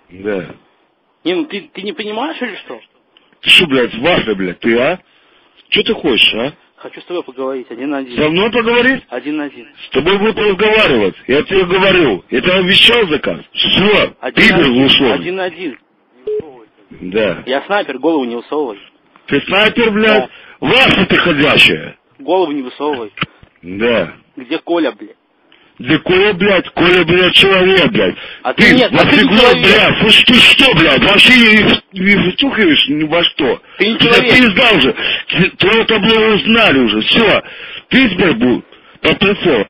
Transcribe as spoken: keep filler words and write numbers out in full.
Да. Не, ну ты, ты не понимаешь или что? Ты что, блядь, важно, блядь, ты, а? Что ты хочешь, а? Хочу с тобой поговорить, один на один. Со мной поговорить? Один на один. С тобой буду разговаривать. Я тебе говорю. Я тебе обещал заказ. Все. Один Ты на один. глушен. Один на один. Да. Я снайпер, голову не высовывай. Ты снайпер, блядь? Да. Ваша ты ходящая. Голову не высовывай. Да. Где Коля, блядь? Да Коля, блядь, Коля, блядь, человек, блядь. А ты, ты нет, а ты не офигло, человек. блядь, слушай, ты что, блядь, вообще не, не втюхиваешь ни во что. Ты не Ты человек. пизда уже. Твое табло узнали уже, все. Ты теперь был под прицелом.